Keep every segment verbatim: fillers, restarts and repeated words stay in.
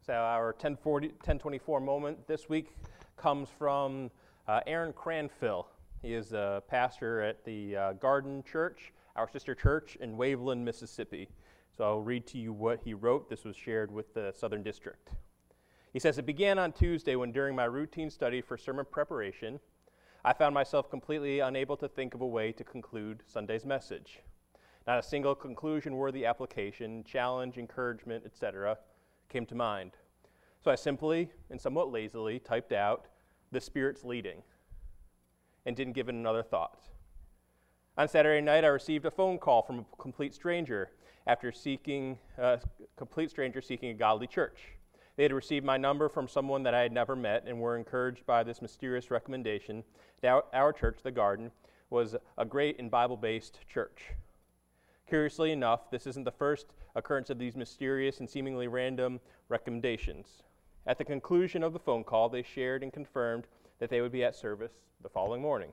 So our ten forty, ten twenty-four moment this week comes from uh, Aaron Cranfill. He is a pastor at the uh, Garden Church, our sister church in Waveland, Mississippi. So I'll read to you what he wrote. This was shared with the Southern District. He says, "It began on Tuesday when during my routine study for sermon preparation, I found myself completely unable to think of a way to conclude Sunday's message. Not a single conclusion-worthy application, challenge, encouragement, et cetera came to mind. So I simply and somewhat lazily typed out, 'The Spirit's leading,' and didn't give it another thought. On Saturday night, I received a phone call from a complete stranger after seeking, a uh, complete stranger seeking a godly church. They had received my number from someone that I had never met and were encouraged by this mysterious recommendation that our, our church, The Garden, was a great and Bible-based church. Curiously enough, this isn't the first occurrence of these mysterious and seemingly random recommendations. At the conclusion of the phone call, they shared and confirmed that they would be at service the following morning.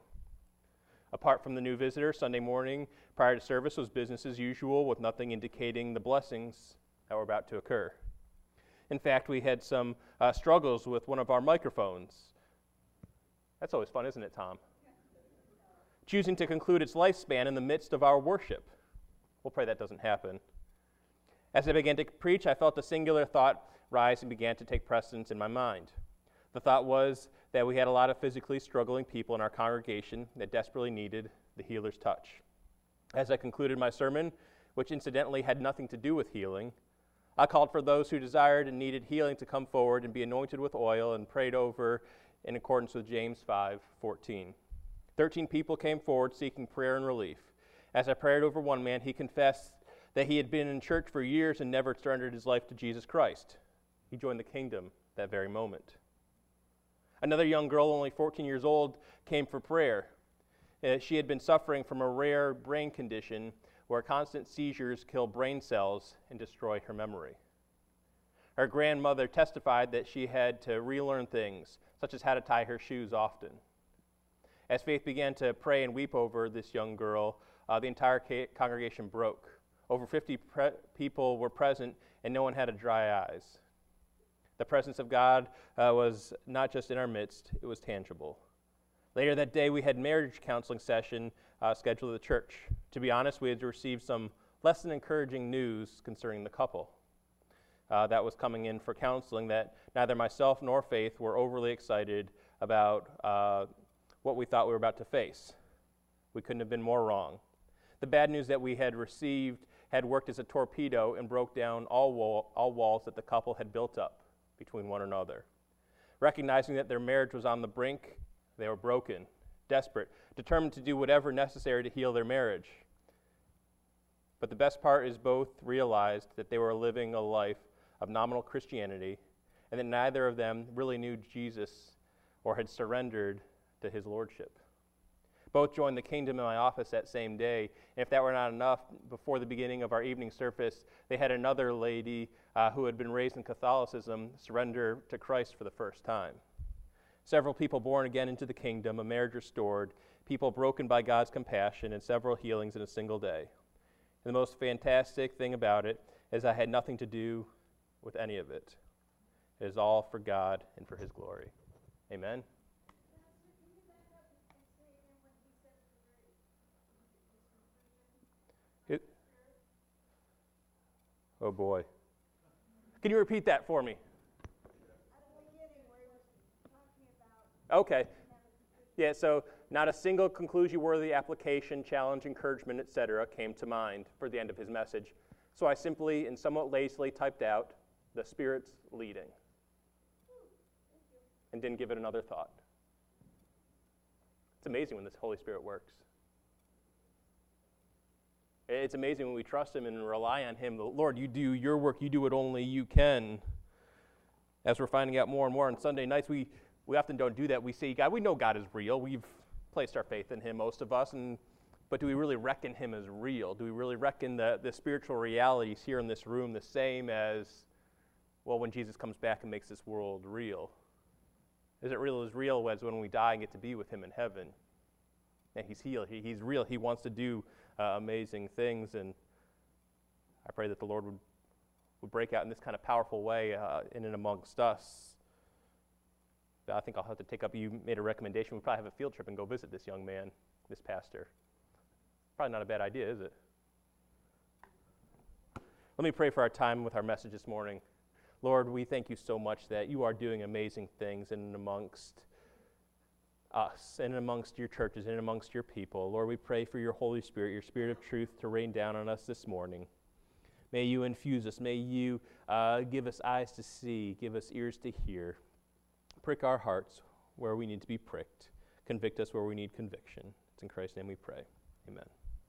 Apart from the new visitor, Sunday morning prior to service was business as usual, with nothing indicating the blessings that were about to occur. In fact, we had some uh, struggles with one of our microphones. That's always fun, isn't it, Tom? Choosing to conclude its lifespan in the midst of our worship. We'll pray that doesn't happen. As I began to preach, I felt a singular thought rise and began to take precedence in my mind. The thought was that we had a lot of physically struggling people in our congregation that desperately needed the healer's touch. As I concluded my sermon, which incidentally had nothing to do with healing, I called for those who desired and needed healing to come forward and be anointed with oil and prayed over in accordance with James five fourteen. Thirteen people came forward seeking prayer and relief. As I prayed over one man, he confessed that he had been in church for years and never surrendered his life to Jesus Christ. He joined the kingdom that very moment. Another young girl, only fourteen years old, came for prayer. Uh, she had been suffering from a rare brain condition where constant seizures kill brain cells and destroy her memory. Her grandmother testified that she had to relearn things, such as how to tie her shoes often. As Faith began to pray and weep over this young girl, uh, the entire ca- congregation broke. Over fifty pre- people were present, and no one had a dry eyes. The presence of God uh, was not just in our midst, it was tangible. Later that day, we had marriage counseling session uh, scheduled at the church. To be honest, we had received some less than encouraging news concerning the couple uh, that was coming in for counseling that neither myself nor Faith were overly excited about uh, what we thought we were about to face. We couldn't have been more wrong. The bad news that we had received had worked as a torpedo and broke down all, wall, all walls that the couple had built up between one another. Recognizing that their marriage was on the brink, they were broken, desperate, determined to do whatever necessary to heal their marriage. But the best part is both realized that they were living a life of nominal Christianity and that neither of them really knew Jesus or had surrendered to his lordship. Both joined the kingdom in my office that same day, and if that were not enough, before the beginning of our evening service, they had another lady uh, who had been raised in Catholicism surrender to Christ for the first time. Several people born again into the kingdom, a marriage restored, people broken by God's compassion, and several healings in a single day. And the most fantastic thing about it is I had nothing to do with any of it. It is all for God and for his glory. Amen. It, oh boy. Can you repeat that for me? Okay. Yeah, so not a single conclusion-worthy application, challenge, encouragement, et cetera came to mind for the end of his message. So I simply and somewhat lazily typed out, "The Spirit's leading," and didn't give it another thought. It's amazing when the Holy Spirit works. It's amazing when we trust him and rely on him. Lord, you do your work. You do what only you can. As we're finding out more and more on Sunday nights, we, we often don't do that. We say, God, we know God is real. We've placed our faith in him, most of us. And but do we really reckon him as real? Do we really reckon the, the spiritual realities here in this room the same as, well, when Jesus comes back and makes this world real? Is it real as real as when we die and get to be with him in heaven? And he's healed. He, he's real. He wants to do uh, amazing things. And I pray that the Lord would, would break out in this kind of powerful way uh, in and amongst us. I think I'll have to take up, you made a recommendation, we probably have a field trip and go visit this young man, this pastor. Probably not a bad idea, is it? Let me pray for our time with our message this morning. Lord, we thank you so much that you are doing amazing things in and amongst us, and amongst your churches, and amongst your people. Lord, we pray for your Holy Spirit, your Spirit of truth to rain down on us this morning. May you infuse us. May you uh, give us eyes to see, give us ears to hear. Prick our hearts where we need to be pricked. Convict us where we need conviction. It's in Christ's name we pray. Amen.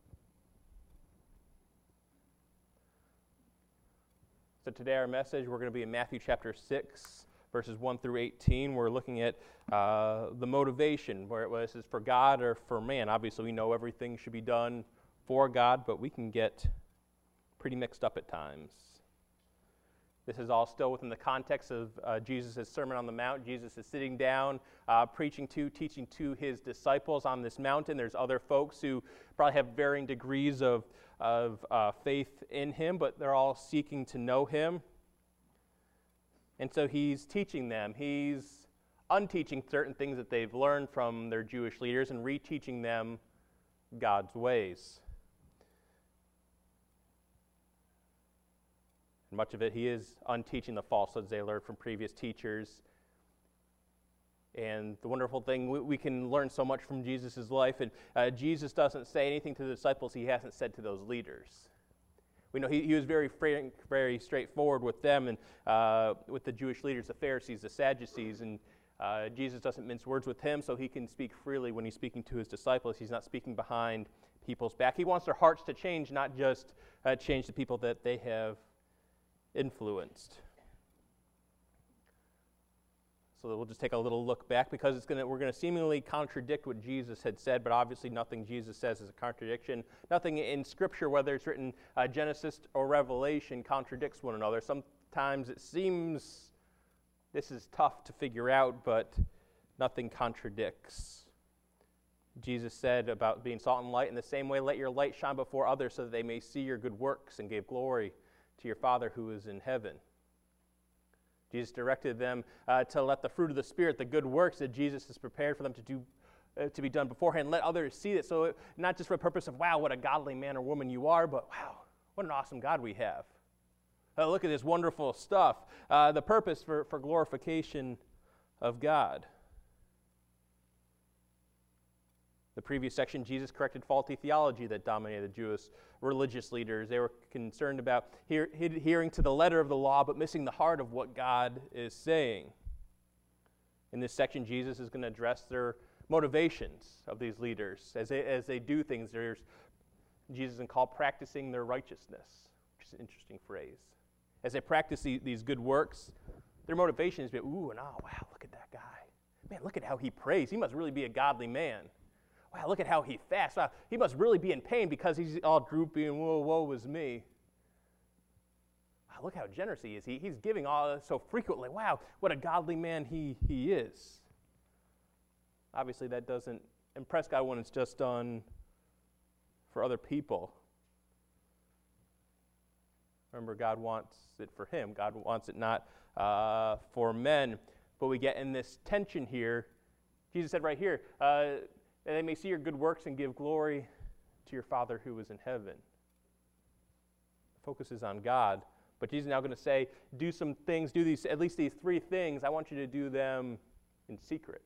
So today our message, we're going to be in Matthew chapter six, verses one through eighteen. We're looking at uh, the motivation, where it was is for God or for man. Obviously, we know everything should be done for God, but we can get pretty mixed up at times. This is all still within the context of uh, Jesus' Sermon on the Mount. Jesus is sitting down, uh, preaching to, teaching to his disciples on this mountain. There's other folks who probably have varying degrees of, of uh, faith in him, but they're all seeking to know him. And so he's teaching them. He's unteaching certain things that they've learned from their Jewish leaders and reteaching them God's ways. And much of it, he is unteaching the falsehoods they learned from previous teachers. And the wonderful thing, we, we can learn so much from Jesus' life. And uh, Jesus doesn't say anything to the disciples he hasn't said to those leaders. We know he, he was very frank, very straightforward with them and uh, with the Jewish leaders, the Pharisees, the Sadducees, and uh, Jesus doesn't mince words with him, so he can speak freely when he's speaking to his disciples. He's not speaking behind people's back. He wants their hearts to change, not just uh, change the people that they have influenced. So we'll just take a little look back because it's gonna, we're going to seemingly contradict what Jesus had said, but obviously nothing Jesus says is a contradiction. Nothing in Scripture, whether it's written uh, Genesis or Revelation, contradicts one another. Sometimes it seems this is tough to figure out, but nothing contradicts. Jesus said about being salt and light, in the same way, let your light shine before others so that they may see your good works and give glory to your Father who is in heaven. Jesus directed them uh, to let the fruit of the Spirit, the good works that Jesus has prepared for them to do, uh, to be done beforehand, let others see it. So it, not just for the purpose of, wow, what a godly man or woman you are, but wow, what an awesome God we have. Uh, look at this wonderful stuff. Uh, the purpose for, for glorification of God. The previous section, Jesus corrected faulty theology that dominated the Jewish religious leaders. They were concerned about hear, hearing to the letter of the law, but missing the heart of what God is saying. In this section, Jesus is going to address their motivations of these leaders. As they, as they do things, there's Jesus is called practicing their righteousness, which is an interesting phrase. As they practice the, these good works, their motivation is to be, ooh, and oh, wow, look at that guy. Man, look at how he prays. He must really be a godly man. Wow, look at how he fasts. Wow, he must really be in pain because he's all droopy and whoa, woe is me. Wow, look how generous he is. He, he's giving all so frequently. Wow, what a godly man he, he is. Obviously, that doesn't impress God when it's just done for other people. Remember, God wants it for him. God wants it not uh, for men. But we get in this tension here. Jesus said right here, uh, and they may see your good works and give glory to your Father who is in heaven. The focus is on God. But Jesus is now going to say, do some things, do these, at least these three things. I want you to do them in secret.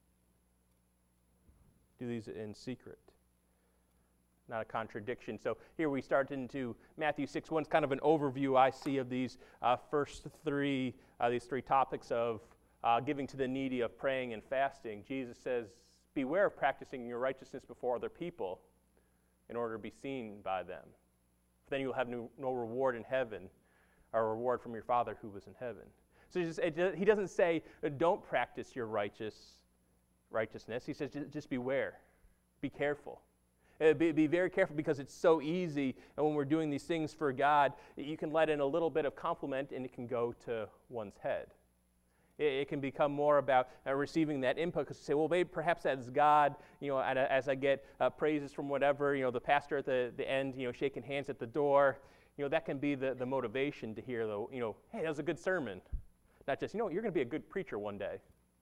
Do these in secret. Not a contradiction. So here we start into Matthew six one. It's kind of an overview I see of these uh, first three, uh, these three topics of uh, giving to the needy, of praying and fasting. Jesus says, beware of practicing your righteousness before other people in order to be seen by them. For then you will have no, no reward in heaven, or a reward from your Father who was in heaven. So just, it, he doesn't say, don't practice your righteous righteousness. He says, just, just beware. Be careful. Uh, be, be very careful because it's so easy, and when we're doing these things for God, you can let in a little bit of compliment and it can go to one's head. It can become more about uh, receiving that input because you say, well, maybe perhaps that's God, you know, as I get uh, praises from whatever, you know, the pastor at the, the end, you know, shaking hands at the door, you know, that can be the, the motivation to hear, the, you know, hey, that was a good sermon. Not just, you know, you're going to be a good preacher one day.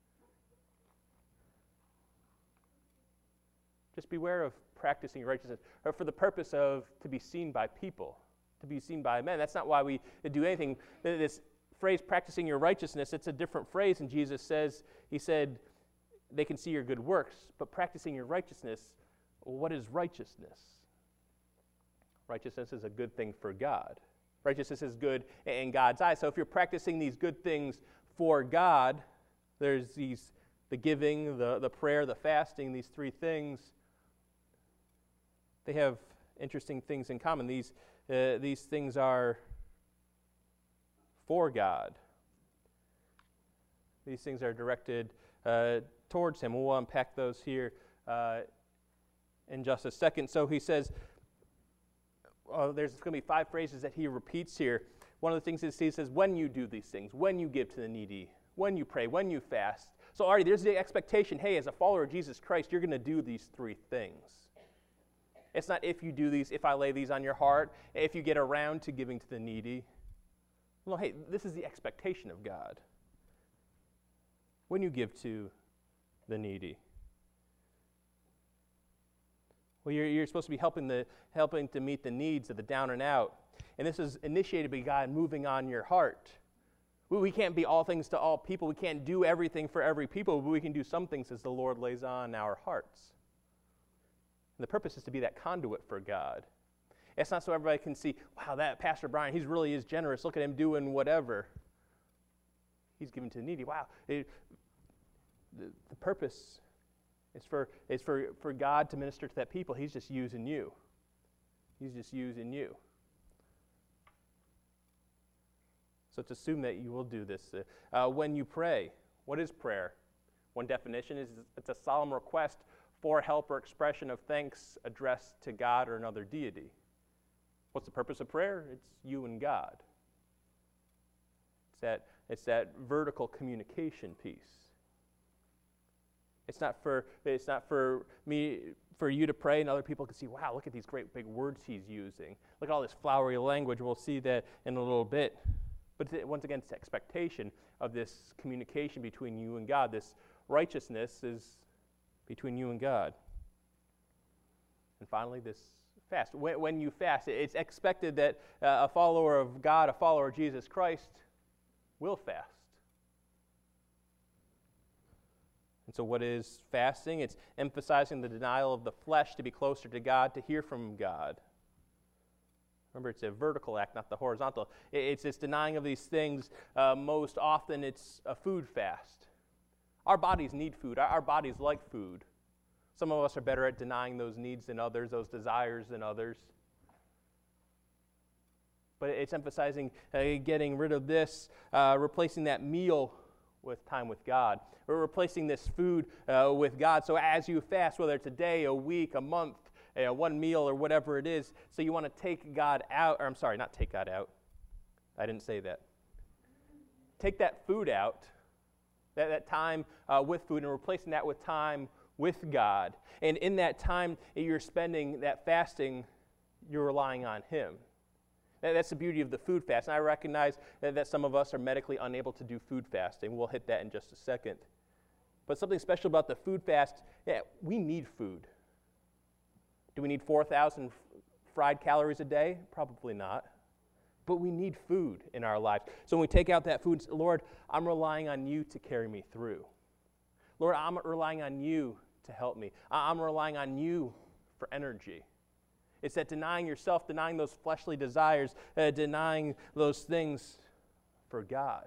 Just beware of practicing righteousness or for the purpose of to be seen by people, to be seen by men. That's not why we do anything. This phrase, practicing your righteousness, it's a different phrase, and Jesus says, he said, they can see your good works, but practicing your righteousness, what is righteousness? Righteousness is a good thing for God. Righteousness is good in God's eyes. So if you're practicing these good things for God, there's these, the giving, the, the prayer, the fasting, these three things, they have interesting things in common. These, uh, these things are for God. These things are directed uh, towards Him. We'll unpack those here uh, in just a second. So he says, uh, there's going to be five phrases that he repeats here. One of the things is he says, when you do these things, when you give to the needy, when you pray, when you fast. So already there's the expectation, hey, as a follower of Jesus Christ, you're going to do these three things. It's not if you do these, if I lay these on your heart, if you get around to giving to the needy. Well, hey, this is the expectation of God. When you give to the needy. Well, you're, you're supposed to be helping, the, helping to meet the needs of the down and out. And this is initiated by God moving on your heart. We, we can't be all things to all people. We can't do everything for every people, but we can do some things as the Lord lays on our hearts. And the purpose is to be that conduit for God. It's not so everybody can see, wow, that Pastor Brian, he really is generous. Look at him doing whatever. He's giving to the needy. Wow. It, the, the purpose is for, is for, for God to minister to that people. He's just using you. He's just using you. So it's assumed that you will do this. Uh, when you pray, what is prayer? One definition is it's a solemn request for help or expression of thanks addressed to God or another deity. What's the purpose of prayer? It's you and God. It's that, it's that vertical communication piece. It's not for it's not for me for you to pray and other people can see, wow, look at these great big words he's using. Look at all this flowery language. We'll see that in a little bit. But it's, once again, it's the expectation of this communication between you and God. This righteousness is between you and God. And finally, this fast. When, when you fast, it's expected that uh, a follower of God, a follower of Jesus Christ, will fast. And so what is fasting? It's emphasizing the denial of the flesh to be closer to God, to hear from God. Remember, it's a vertical act, not the horizontal. It's this denying of these things. Uh, most often, it's a food fast. Our bodies need food. Our, our bodies like food. Some of us are better at denying those needs than others, those desires than others. But it's emphasizing uh, getting rid of this, uh, replacing that meal with time with God. We're replacing this food uh, with God. So as you fast, whether it's a day, a week, a month, uh, one meal, or whatever it is, so you want to take God out, or I'm sorry, not take God out. I didn't say that. Take that food out, that, that time uh, with food, and replacing that with time with God. And in that time that you're spending, that fasting, you're relying on Him. That's the beauty of the food fast. And I recognize that, that some of us are medically unable to do food fasting. We'll hit that in just a second. But something special about the food fast, yeah, we need food. Do we need four thousand f- fried calories a day? Probably not. But we need food in our lives. So when we take out that food, say, Lord, I'm relying on you to carry me through. Lord, I'm relying on you to help me. I'm relying on you for energy. It's that denying yourself, denying those fleshly desires, uh, denying those things for God.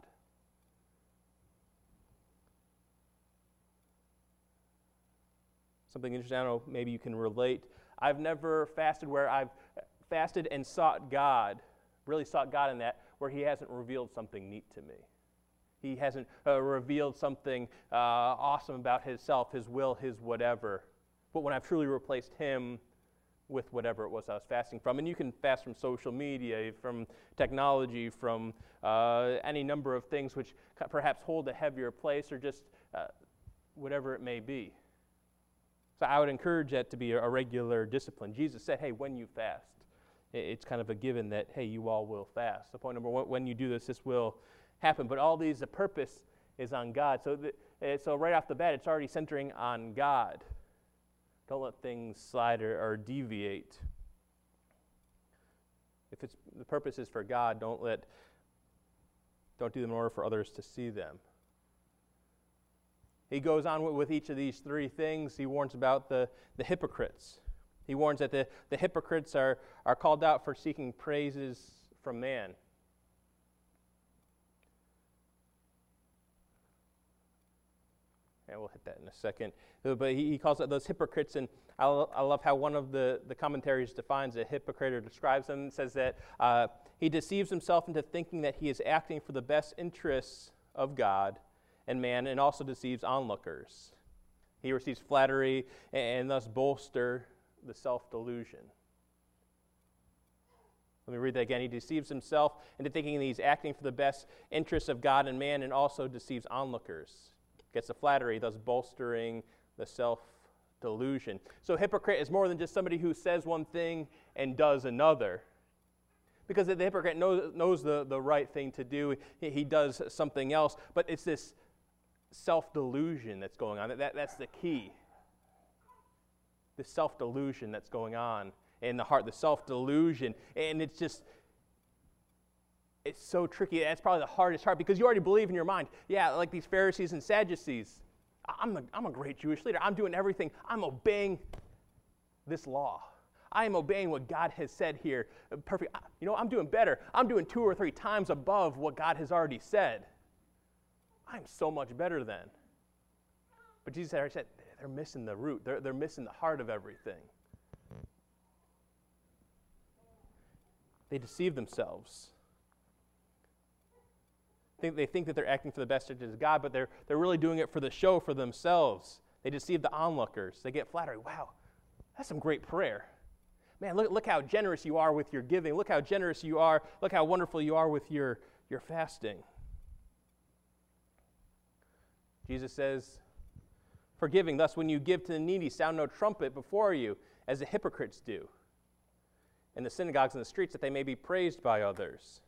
Something interesting, I don't know, maybe you can relate. I've never fasted where I've fasted and sought God, really sought God in that, where He hasn't revealed something neat to me. He hasn't uh, revealed something uh, awesome about Himself, His will, His whatever. But when I've truly replaced Him with whatever it was I was fasting from. And you can fast from social media, from technology, from uh, any number of things which perhaps hold a heavier place, or just uh, whatever it may be. So I would encourage that to be a regular discipline. Jesus said, hey, when you fast, it's kind of a given that, hey, you all will fast. So point number one, when you do this, this will happen. But all these, the purpose is on God. So, the, so right off the bat, it's already centering on God. Don't let things slide or, or deviate. If it's the purpose is for God, don't let, don't do them in order for others to see them. He goes on with, with each of these three things. He warns about the, the hypocrites. He warns that the, the hypocrites are, are called out for seeking praises from man. And we'll hit that in a second. But he, he calls out those hypocrites, and I, I love how one of the, the commentaries defines a hypocrite or describes them. It says that uh, he deceives himself into thinking that he is acting for the best interests of God and man, and also deceives onlookers. He receives flattery and, and thus bolster the self-delusion. Let me read that again. He deceives himself into thinking that he's acting for the best interests of God and man, and also deceives onlookers. Gets the flattery, thus bolstering the self-delusion. So hypocrite is more than just somebody who says one thing and does another. Because the hypocrite knows, knows the, the right thing to do. He, he does something else. But it's this self-delusion that's going on. That, that's the key. The self-delusion that's going on in the heart, the self-delusion. And it's just, it's so tricky. That's probably the hardest part because you already believe in your mind, yeah, like these Pharisees and Sadducees, I'm a, I'm a great Jewish leader. I'm doing everything. I'm obeying this law. I am obeying what God has said here. Perfect. You know, I'm doing better. I'm doing two or three times above what God has already said. I'm so much better than. But Jesus already said, they're missing the root. They're, they're missing the heart of everything. They deceive themselves. Think, they think that they're acting for the best interests of God, but they're, they're really doing it for the show, for themselves. They deceive the onlookers. They get flattery. Wow, that's some great prayer. Man, look, look how generous you are with your giving. Look how generous you are. Look how wonderful you are with your, your fasting. Jesus says, for giving, thus when you give to the needy, sound no trumpet before you, as the hypocrites do in the synagogues and the streets, that they may be praised by others.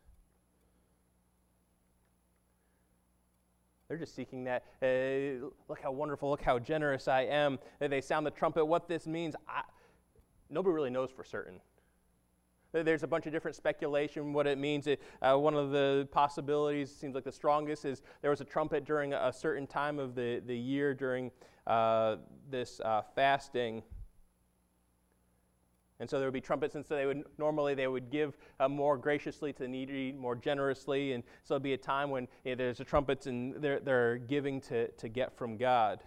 They're just seeking that, uh, look how wonderful, look how generous I am. They sound the trumpet. What this means, I, nobody really knows for certain. There's a bunch of different speculation what it means. It, uh, one of the possibilities, seems like the strongest, is there was a trumpet during a certain time of the, the year during uh, this uh, fasting. And so there would be trumpets, and so they would normally they would give uh, more graciously to the needy, more generously, and so it'd be a time when you know, there's a trumpets and they're they're giving to, to get from God.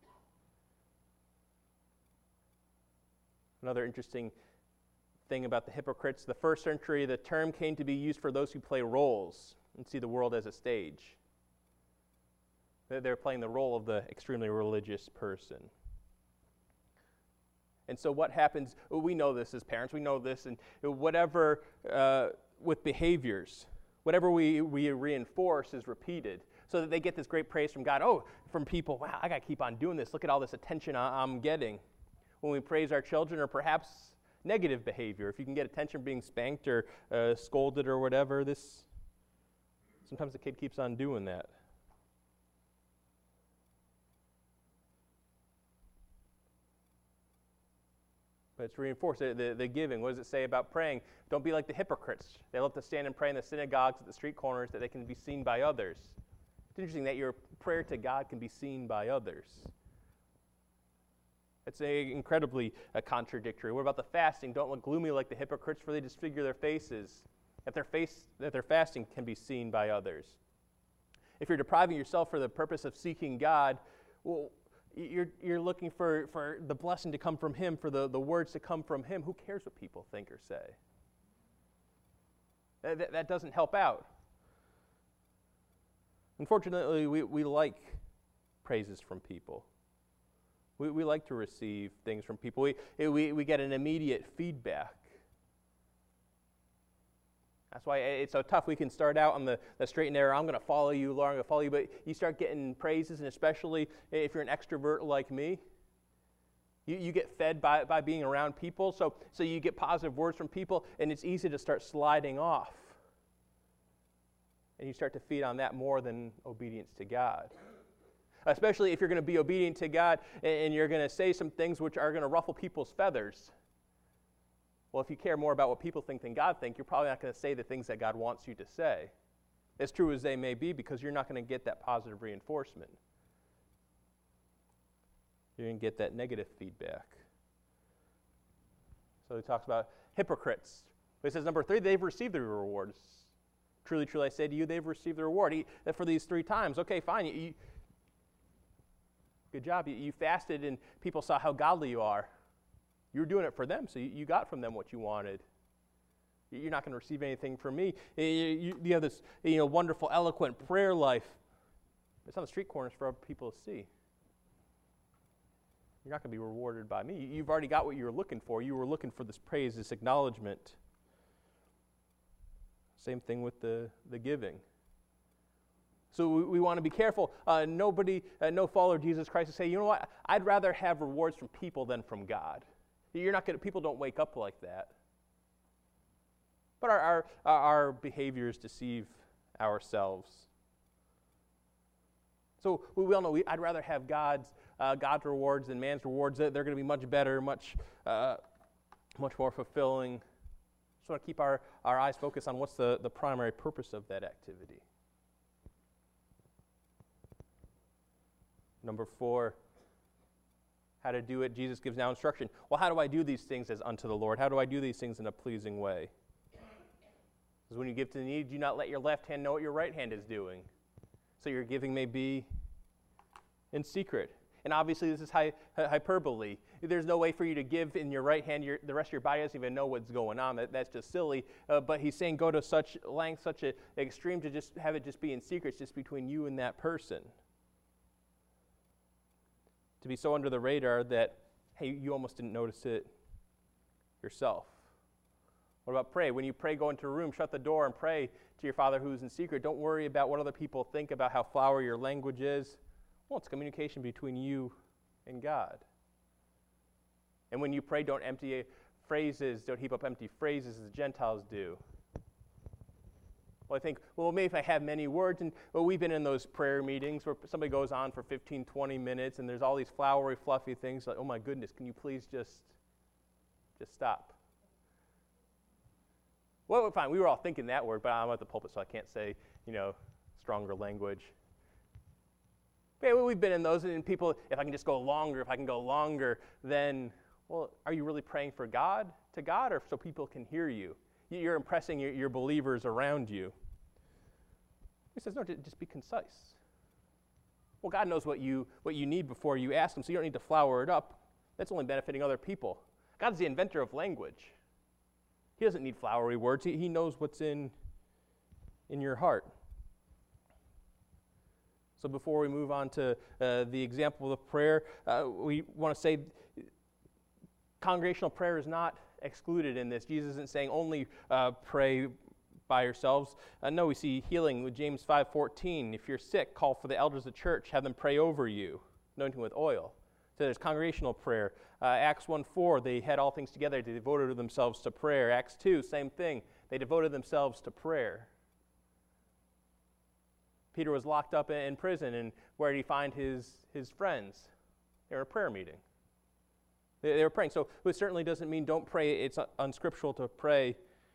Another interesting thing about the hypocrites, the first century, the term came to be used for those who play roles and see the world as a stage. They're playing the role of the extremely religious person. And so what happens, we know this as parents, we know this, and whatever, uh, with behaviors, whatever we, we reinforce is repeated, so that they get this great praise from God. Oh, from people, wow, I got to keep on doing this. Look at all this attention I'm getting. When we praise our children, or perhaps negative behavior, if you can get attention being spanked or uh, scolded or whatever, this, sometimes the kid keeps on doing that. But it's reinforced, the, the, the giving. What does it say about praying? Don't be like the hypocrites. They love to stand and pray in the synagogues at the street corners that they can be seen by others. It's interesting that your prayer to God can be seen by others. It's a, incredibly uh, contradictory. What about the fasting? Don't look gloomy like the hypocrites, for they disfigure their faces. That their, face, that their fasting can be seen by others. If you're depriving yourself for the purpose of seeking God, well, You're, you're looking for, for the blessing to come from Him, for the, the words to come from Him. Who cares what people think or say? That, that, that doesn't help out. Unfortunately, we, we like praises from people. We, we like to receive things from people. We, we, we get an immediate feedback. That's why it's so tough. We can start out on the, the straight and narrow. I'm going to follow you, Lord, I'm going to follow you. But you start getting praises, and especially if you're an extrovert like me, You, you get fed by, by being around people, so, so you get positive words from people, and it's easy to start sliding off. And you start to feed on that more than obedience to God. Especially if you're going to be obedient to God and you're going to say some things which are going to ruffle people's feathers. Well, if you care more about what people think than God think, you're probably not going to say the things that God wants you to say, as true as they may be, because you're not going to get that positive reinforcement. You're going to get that negative feedback. So he talks about hypocrites. He says, number three, they've received their rewards. Truly, truly, I say to you, they've received the reward. He, for these three times, okay, fine. You, you, good job. You, you fasted and people saw how godly you are. You were doing it for them, so you, you got from them what you wanted. You're not going to receive anything from me. You, you, you have this you know, wonderful, eloquent prayer life. It's on the street corners for other people to see. You're not going to be rewarded by me. You've already got what you were looking for. You were looking for this praise, this acknowledgement. Same thing with the, the giving. So we, we want to be careful. Uh, nobody, uh, no follower of Jesus Christ will say, you know what, I'd rather have rewards from people than from God. You're not going to, people don't wake up like that. But our, our, our behaviors deceive ourselves. So we all know we, I'd rather have God's uh, God's rewards than man's rewards. They're going to be much better, much uh, much more fulfilling. Just want to keep our, our eyes focused on what's the, the primary purpose of that activity. Number four, how to do it. Jesus gives now instruction. Well, how do I do these things as unto the Lord? How do I do these things in a pleasing way? Because when you give to the needy, do not let your left hand know what your right hand is doing. So your giving may be in secret. And obviously this is hy- hyperbole. There's no way for you to give in your right hand. Your, the rest of your body doesn't even know what's going on. That, that's just silly. Uh, but he's saying go to such length, such an extreme to just have it just be in secret, just between you and that person. To be so under the radar that, hey, you almost didn't notice it yourself. What about pray? When you pray, go into a room, shut the door, and pray to your Father who's in secret. Don't worry about what other people think about how flowery your language is. Well, it's communication between you and God. And when you pray, don't empty phrases, don't heap up empty phrases as the Gentiles do. Well, I think, well, maybe if I have many words, and well, we've been in those prayer meetings where somebody goes on for fifteen, twenty minutes, and there's all these flowery, fluffy things, like, oh my goodness, can you please just, just stop? Well, fine, we were all thinking that word, but I'm at the pulpit, so I can't say, you know, stronger language. Yeah, well, we've been in those, and people, if I can just go longer, if I can go longer, then, well, are you really praying for God, to God, or so people can hear you? You're impressing your, your believers around you. He says, no, just be concise. Well, God knows what you what you need before you ask him, so you don't need to flower it up. That's only benefiting other people. God's the inventor of language. He doesn't need flowery words. He, he knows what's in, in your heart. So before we move on to uh, the example of prayer, uh, we want to say congregational prayer is not excluded in this. Jesus isn't saying only uh, pray by yourselves. Uh, no, we see healing with James five fourteen. If you're sick, call for the elders of the church, have them pray over you, anointing with oil. So there's congregational prayer. Uh, Acts one four, they had all things together. They devoted themselves to prayer. Acts two, same thing. They devoted themselves to prayer. Peter was locked up in prison, and where did he find his, his friends? They were at a prayer meeting. They, they were praying. So it certainly doesn't mean don't pray. It's unscriptural to pray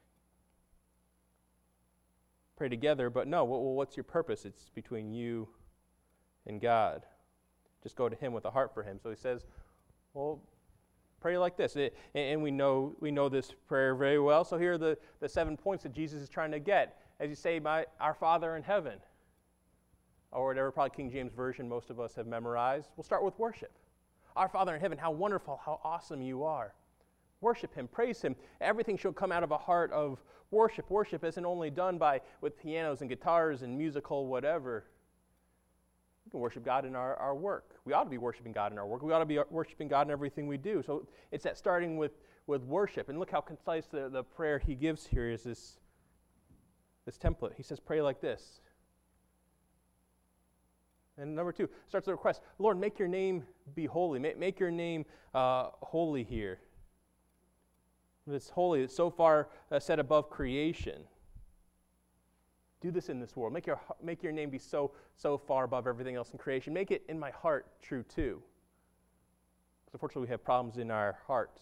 pray together, but no, well, what's your purpose? It's between you and God. Just go to him with a heart for him. So he says, well, pray like this. It, and we know we know this prayer very well. So here are the, the seven points that Jesus is trying to get. As you say, my, our Father in heaven, or whatever, probably King James Version most of us have memorized. We'll start with worship. Our Father in heaven, how wonderful, how awesome you are. Worship him, praise him. Everything should come out of a heart of worship. Worship isn't only done by with pianos and guitars and musical whatever. We can worship God in our, our work. We ought to be worshiping God in our work. We ought to be worshiping God in everything we do. So it's that starting with, with worship. And look how concise the, the prayer he gives here is this, this template. He says, pray like this. And number two, starts the request, Lord, make your name be holy. Make, make your name uh, holy here. It's holy. It's so far uh, set above creation. Do this in this world. Make your, make your name be so, so far above everything else in creation. Make it in my heart true too. Because unfortunately we have problems in our hearts.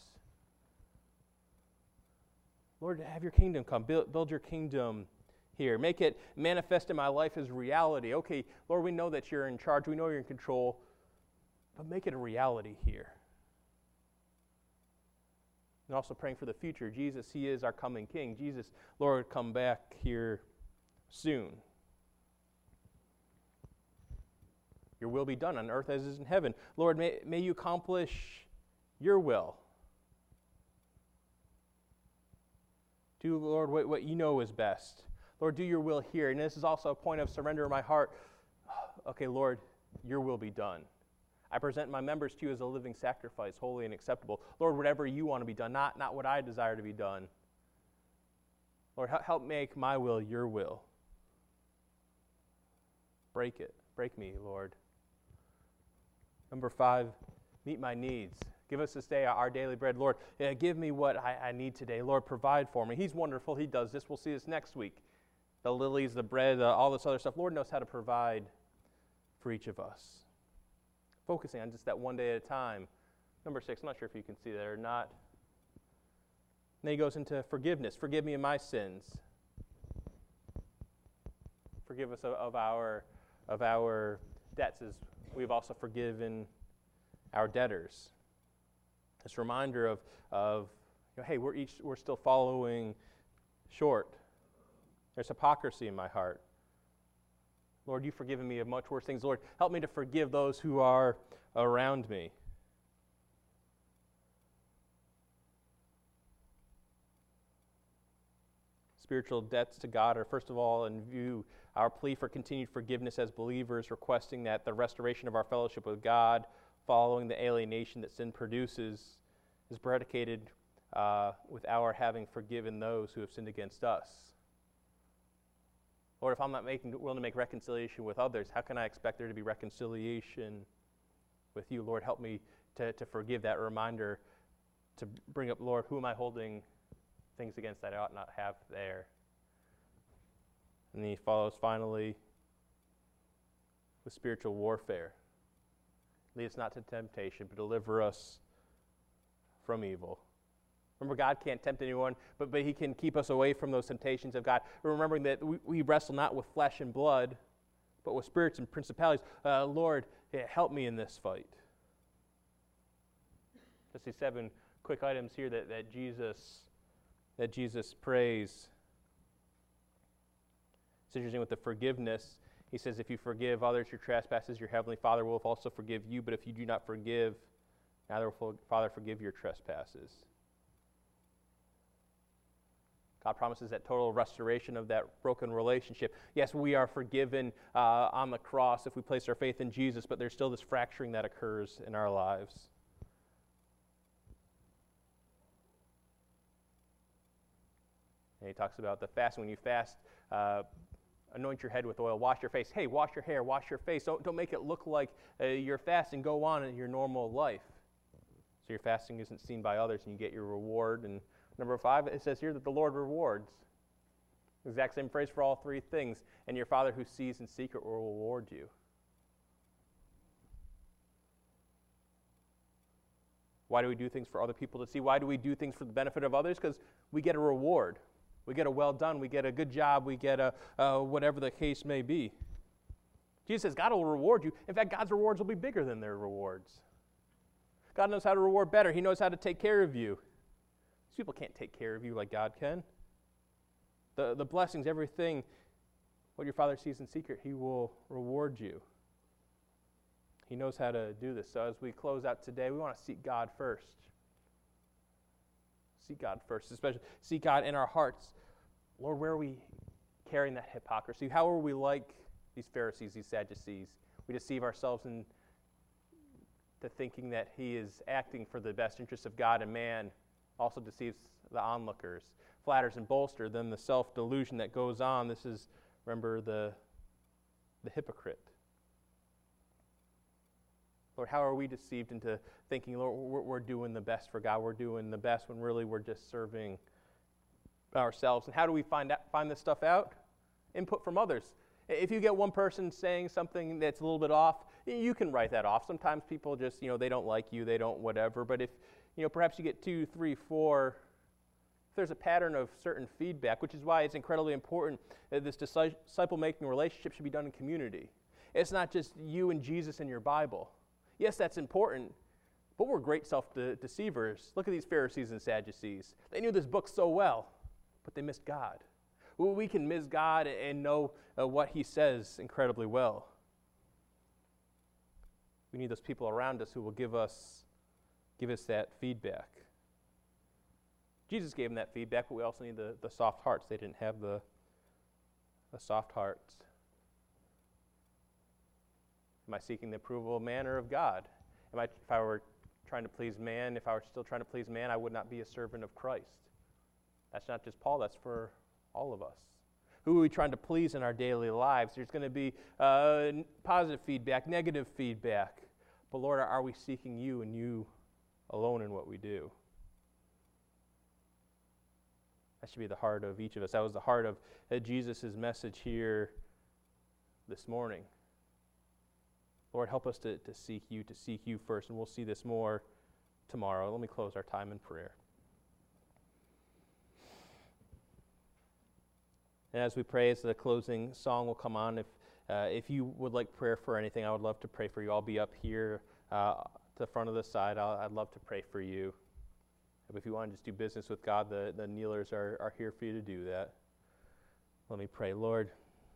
Lord, have your kingdom come. Build, build your kingdom here. Make it manifest in my life as reality. Okay, Lord, we know that you're in charge. We know you're in control. But make it a reality here. And also praying for the future. Jesus, he is our coming King. Jesus, Lord, come back here soon. Your will be done on earth as is in heaven. Lord, may, may you accomplish your will. Do, Lord, what, what you know is best. Lord, do your will here. And this is also a point of surrender in my heart. Okay, Lord, your will be done. I present my members to you as a living sacrifice, holy and acceptable. Lord, whatever you want to be done, not, not what I desire to be done. Lord, help make my will your will. Break it. Break me, Lord. Number five, meet my needs. Give us this day our daily bread. Lord, yeah, give me what I, I need today. Lord, provide for me. He's wonderful. He does this. We'll see this next week. The lilies, the bread, uh, all this other stuff. Lord knows how to provide for each of us. Focusing on just that one day at a time. Number six, I'm not sure if you can see that or not. Then he goes into forgiveness. Forgive me of my sins. Forgive us of, of our of our debts as we've also forgiven our debtors. This reminder of, of you know, hey, we're each we're still following short. There's hypocrisy in my heart. Lord, you've forgiven me of much worse things. Lord, help me to forgive those who are around me. Spiritual debts to God are, first of all, in view our plea for continued forgiveness as believers, requesting that the restoration of our fellowship with God, following the alienation that sin produces, is predicated uh, with our having forgiven those who have sinned against us. Lord, if I'm not making, willing to make reconciliation with others, how can I expect there to be reconciliation with you? Lord, help me to, to forgive that reminder, to bring up, Lord, who am I holding things against that I ought not have there? And then he follows finally with spiritual warfare. Lead us not to temptation, but deliver us from evil. Remember, God can't tempt anyone, but, but he can keep us away from those temptations of God. Remembering that we, we wrestle not with flesh and blood, but with spirits and principalities. Uh, Lord, yeah, help me in this fight. Just these seven quick items here that, that Jesus that Jesus prays. It's interesting with the forgiveness. He says, if you forgive others your trespasses, your heavenly Father will also forgive you. But if you do not forgive, neither will Father forgive your trespasses. God promises that total restoration of that broken relationship. Yes, we are forgiven uh, on the cross if we place our faith in Jesus, but there's still this fracturing that occurs in our lives. And he talks about the fasting. When you fast, uh, anoint your head with oil, wash your face. Hey, wash your hair, wash your face. Don't, don't make it look like uh, you're fasting. Go on in your normal life. So your fasting isn't seen by others and you get your reward. And number five, it says here that the Lord rewards. Exact same phrase for all three things. And your Father who sees in secret will reward you. Why do we do things for other people to see? Why do we do things for the benefit of others? Because we get a reward. We get a well done. We get a good job. We get a uh, whatever the case may be. Jesus says God will reward you. In fact, God's rewards will be bigger than their rewards. God knows how to reward better. He knows how to take care of you. These people can't take care of you like God can. The, the blessings, everything, what your Father sees in secret, He will reward you. He knows how to do this. So as we close out today, we want to seek God first. Seek God first, especially seek God in our hearts. Lord, where are we carrying that hypocrisy? How are we like these Pharisees, these Sadducees? We deceive ourselves into thinking that He is acting for the best interests of God and man, also deceives the onlookers, flatters and bolsters, then the self-delusion that goes on. This is, remember, the, the hypocrite. Lord, how are we deceived into thinking, Lord, we're, we're doing the best for God, we're doing the best when really we're just serving ourselves? And how do we find out, find this stuff out? Input from others. If you get one person saying something that's a little bit off, you can write that off. Sometimes people just, you know, they don't like you, they don't whatever. But if, you know, perhaps you get two, three, four, if there's a pattern of certain feedback, which is why it's incredibly important that this disciple-making relationship should be done in community. It's not just you and Jesus and your Bible. Yes, that's important, but we're great self-deceivers. Look at these Pharisees and Sadducees. They knew this book so well, but they missed God. Well, we can miss God and know uh, what He says incredibly well. We need those people around us who will give us, give us that feedback. Jesus gave them that feedback, but we also need the, the soft hearts. They didn't have the, the soft hearts. Am I seeking the approval of man or of God? Am I, if I were trying to please man, if I were still trying to please man, I would not be a servant of Christ. That's not just Paul, that's for all of us. Who are we trying to please in our daily lives? There's going to be uh, positive feedback, negative feedback. But Lord, are we seeking you and you alone in what we do? That should be the heart of each of us. That was the heart of uh, Jesus' message here this morning. Lord, help us to, to seek you, to seek you first, and we'll see this more tomorrow. Let me close our time in prayer. And as we pray, as the closing song will come on, if uh, if you would like prayer for anything, I would love to pray for you. I'll be up here uh, to the front of the side. I'll, I'd love to pray for you. If you want to just do business with God, the, the kneelers are, are here for you to do that. Let me pray. Lord,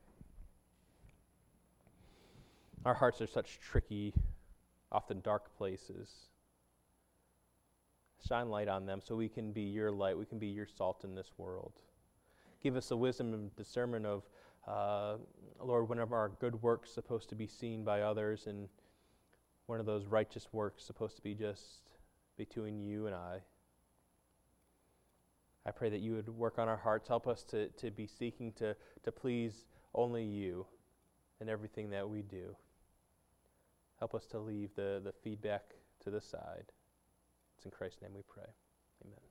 our hearts are such tricky, often dark places. Shine light on them so we can be your light, we can be your salt in this world. Give us the wisdom and discernment of, uh, Lord, one of our good works supposed to be seen by others, and one of those righteous works supposed to be just between you and I. I pray that you would work on our hearts, help us to, to be seeking to, to please only you in everything that we do. Help us to leave the, the feedback to the side. It's in Christ's name we pray. Amen.